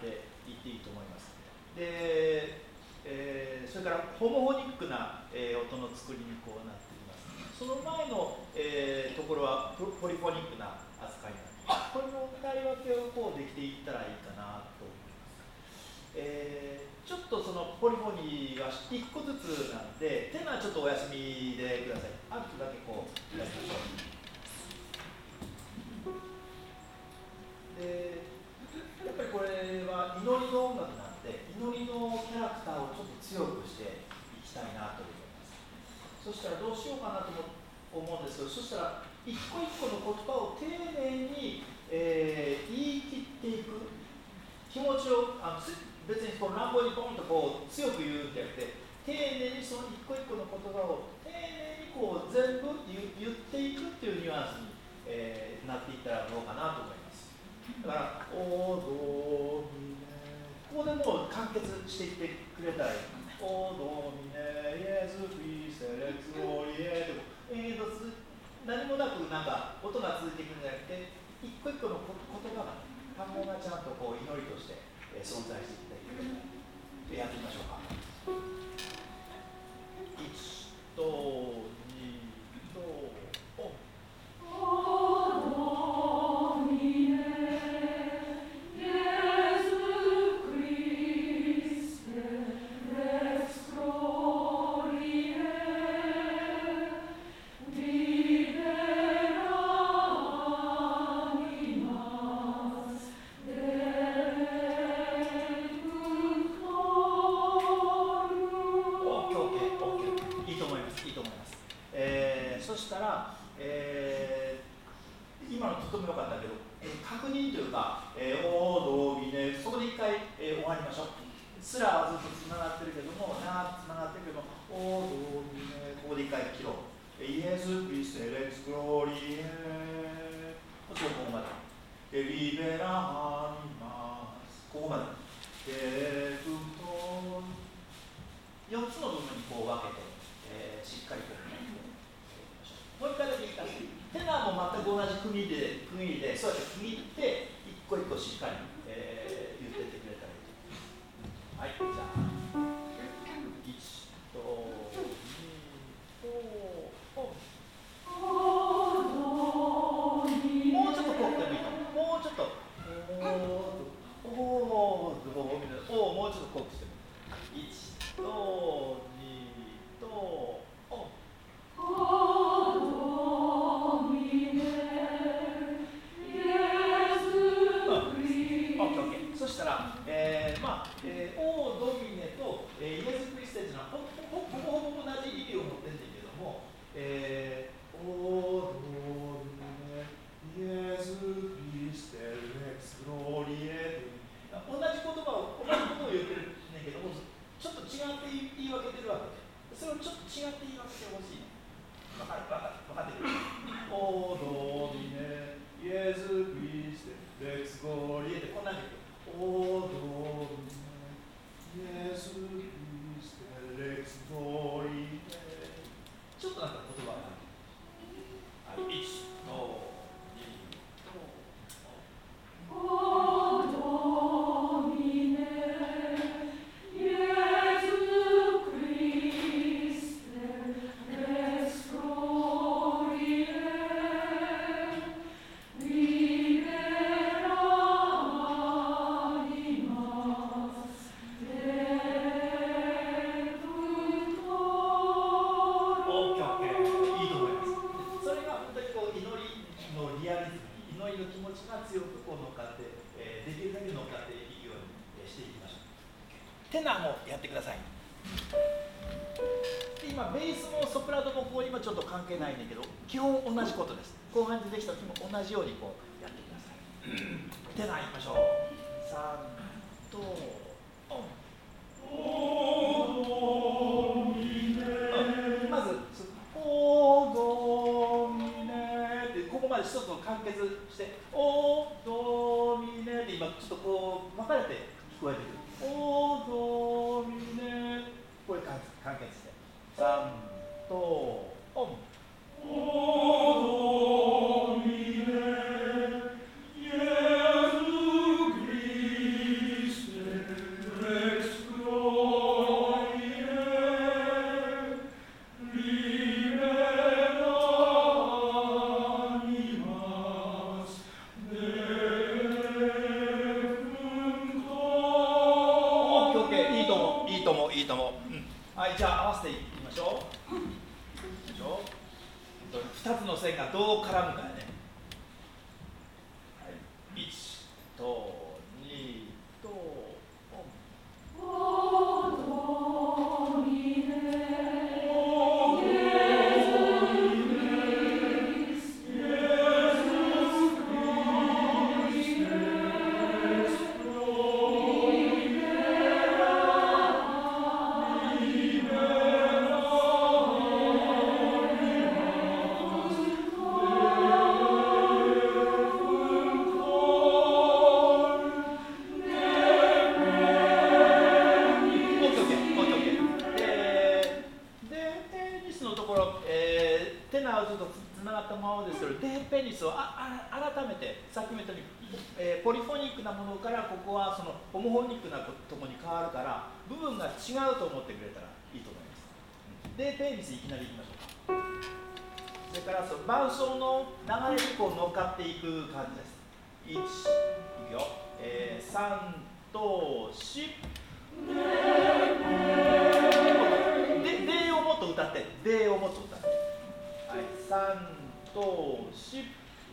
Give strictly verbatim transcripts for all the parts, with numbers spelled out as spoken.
ていっていいと思います。で、えー、それからホモフォニックな、えー、音の作りにこうなっています。その前の、えー、ところはポリフォニックな扱いになっています。これの使い分けをこうできていったらいいかなと思います。えー、ちょっとそのポリフォニーがいっこずつなんで、テナーちょっとお休みでください。アルトだけこうやりましょう。で、やっぱりこれは祈りの音楽なんで、祈りのキャラクターをちょっと強くしていきたいなと思います。そしたらどうしようかなと思うんですけど、そしたら一個一個の言葉を丁寧に、えー、言い切っていく気持ちを、あの別にこの乱暴にポンとこう強く言うんじゃなくて、丁寧にその一個一個の言葉を丁寧にこう全部 言, 言っていくっていうニュアンスに、えー、なっていったらどうかなと思います。だから「おどみね」ここでもう完結していってくれたらいい。「おどみねイエスクリステレクスロリエ」ってえーと何もなくなんか音が続いていくんじゃなくて、一個一個の言葉が単語がちゃんとこう祈りとして、えー、存在していってやってみましょうか。いちとにと同じようにこうやってください。テナーいきましょう。さんとオン。まずオドミネってここまで一つの完結してオドミネって今ちょっとこう分かれて聞こえてくる。オドミネこれ完結してさんとオン。イエスクリスと思う、いいと思う。うん、はい、じゃあ合わせていきましょう。いきましょう。ふたつの線がどう絡むかやね。はい、いちとにとポリフォニックなものからここはそのホモフォニックなともに変わるから部分が違うと思ってくれたらいいと思います。で、ペニスいきなりいきましょうか。それからその伴奏の流れにこう乗っかっていく感じです。いち、いくよ、えー、さんとしで、でをもっと歌って、でをもっと歌って、はい、さんとし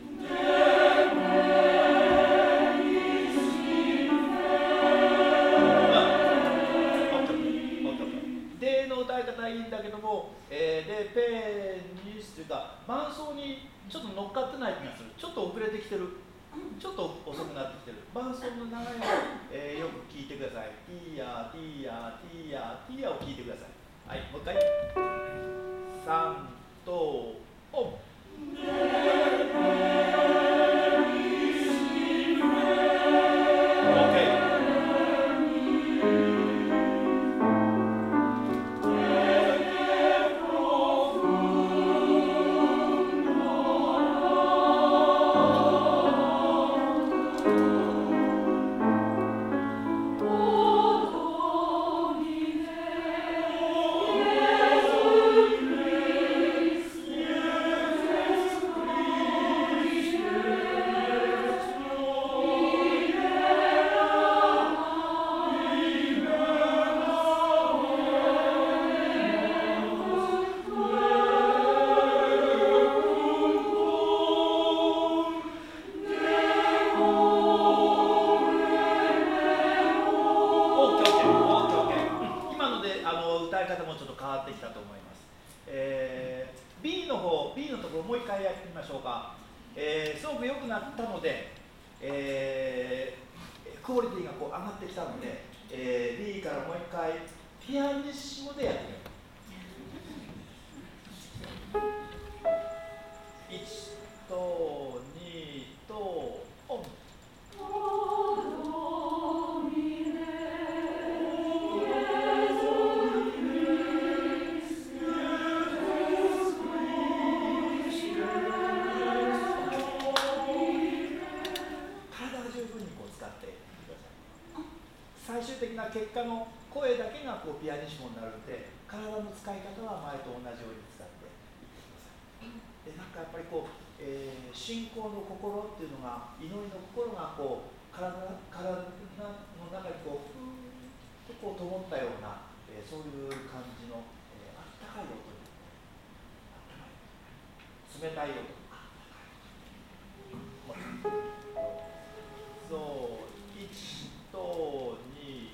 歌い方いいんだけども、えー、でペニスというか伴奏にちょっと乗っかってない気がする。ちょっと遅れてきてる。ちょっと遅くなってきてる。伴奏の流れを、えー、よく聞いてください。ティーヤーティーヤーティーヤーティーヤーを聞いてください。はい、もう一回。さんとオン。結果の声だけがこうピアニッシモになるので、体の使い方は前と同じように使っていってください。で、なんかやっぱりこう、えー、信仰の心っていうのが、祈りの心がこう体、体の中にこうふーっとこう灯ったような、えー、そういう感じの、えー、あったかい音に、あったかい、冷たい音に、そう、いちとに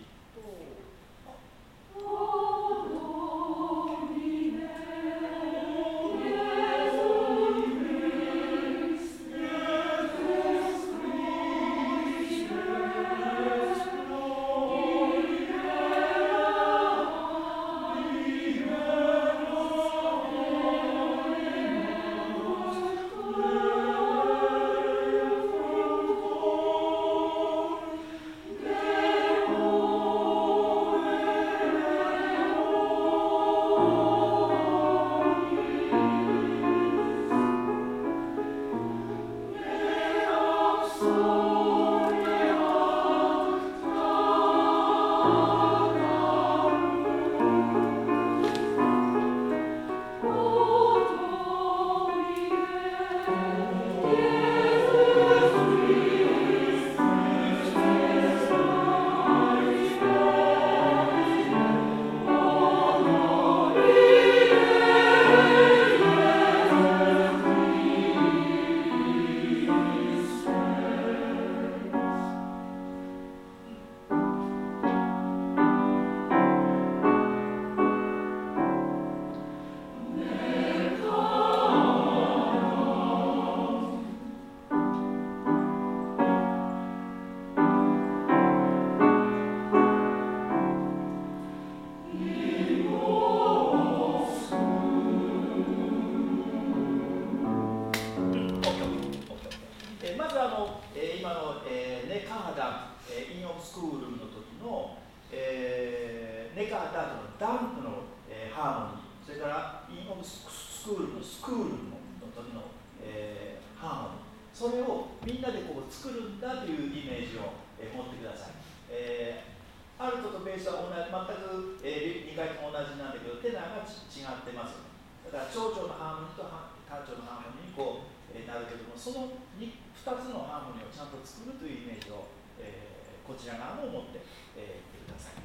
作るんだというイメージを、えー、持ってください。えー、アルトとベースは同じ、全く、えー、にかいとも同じなんだけど、テナーが違ってますよね。だから長調のハーモニーと短調のハーモニーにこう、えー、なるけども、その 2, ふたつのハーモニーをちゃんと作るというイメージを、えー、こちら側も持ってい、えー、ってください。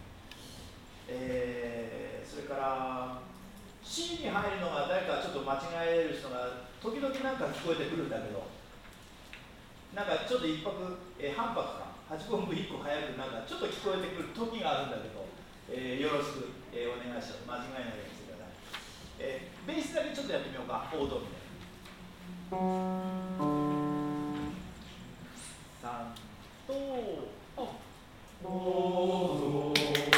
えー、それから C に入るのが誰かちょっと間違える人が時々なんか聞こえてくるんだけど、なんかちょっと一拍、えー、半拍かはちぶんぶいっこ早くなんかちょっと聞こえてくる時があるんだけど、えー、よろしく、えー、お願いします。間違えないようにしてください。えー、ベースだけちょっとやってみようか。オードミでさんとオード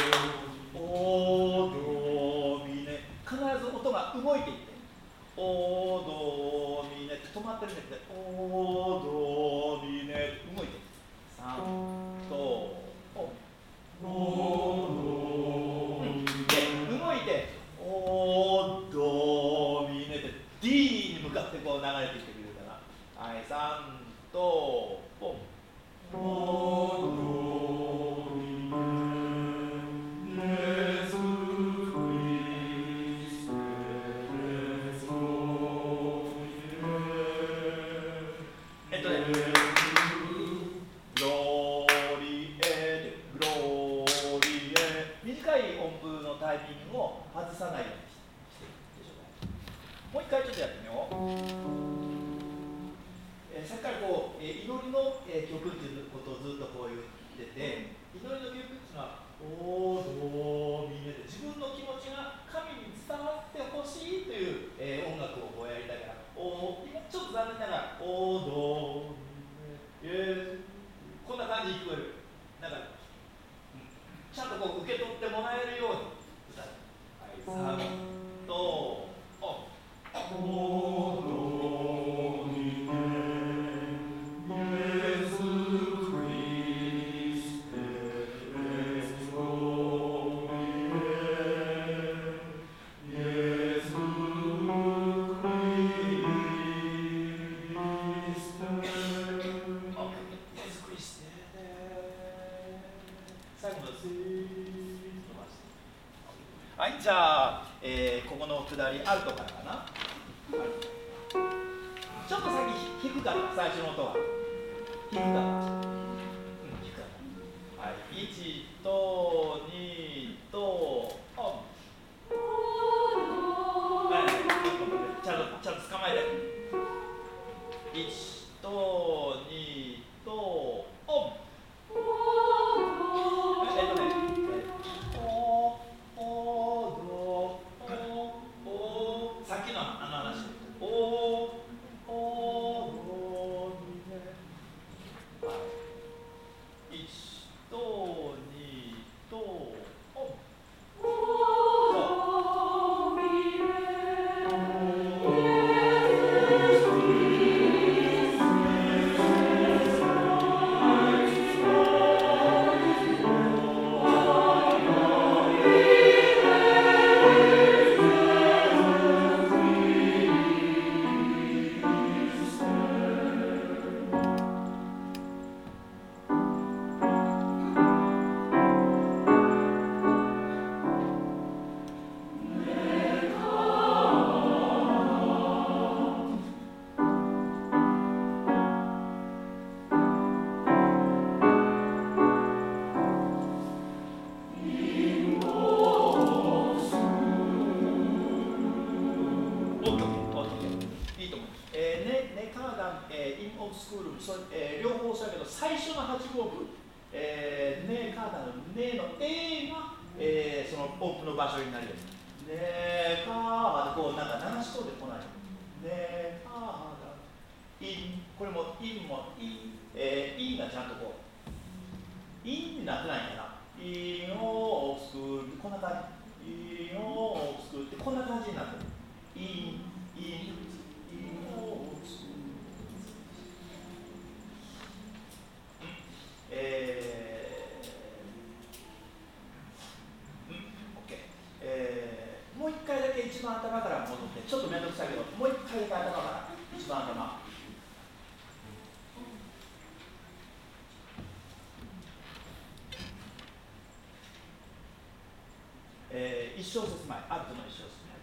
オードミネ、必ず音が動いていって、オードミネって止まってるんだけど、オードミネ動いて、さんとオードミネで動いて、オードミネって D に向かってこう流れてきてくれるから、はい、さんとポン、オードミネレスえっとね、グローリエでグローリエ、短い音符のタイミングを外さないようにしてるでしょうか。もう一回ちょっとやってみよう。えー、さっきからこう、えー、祈りの、えー、曲っていうことをずっとこう言ってて、祈りの曲っていうのはオードミネで自分の気持ちが神に伝わってほしいという、えー、音楽をこうやりたいから、お今ちょっと残念ながらオードミネ、えー、こんな感じに聞こえる。なんか、うん、ちゃんとこう受け取ってもらえるように歌う。はい、さんとオードミネイエスクリステレスロミネイエスクリステ最後のスイーッと伸ばして。はい、じゃあ、えー、ここの下りアルトからかな。はい、ちょっと先低くかった、最初の音は。低くかった。うん、低くかった。はい、いちとにとオン。はい、ちゃんと、ちゃんと捕まえて。いちとにとオン。えっとね、おーおーどーおー、さっきのあの話、おーおーどーみね、はい、いちとにとオン。 えー、いち小節前、アルトのいち小節前。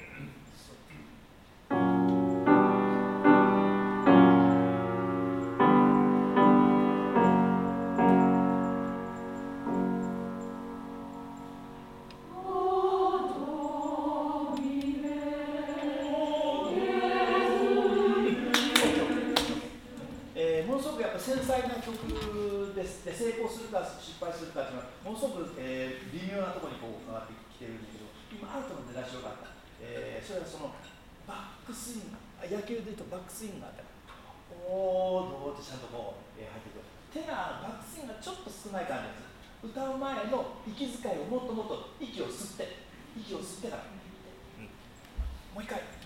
繊細な曲ですで成功するか失敗するかっていうのはものすごく、えー、微妙なところにこう上がってきてるんだけど、今アウトの出だしよかった、えー、それはそのバックスイング、野球でいうとバックスイングがあったらおーどうってちゃんとこう、えー、入ってくる。テナーバックスイングがちょっと少ない感じです。歌う前の息遣いをもっともっと息を吸って息を吸ってから、うん、もう一回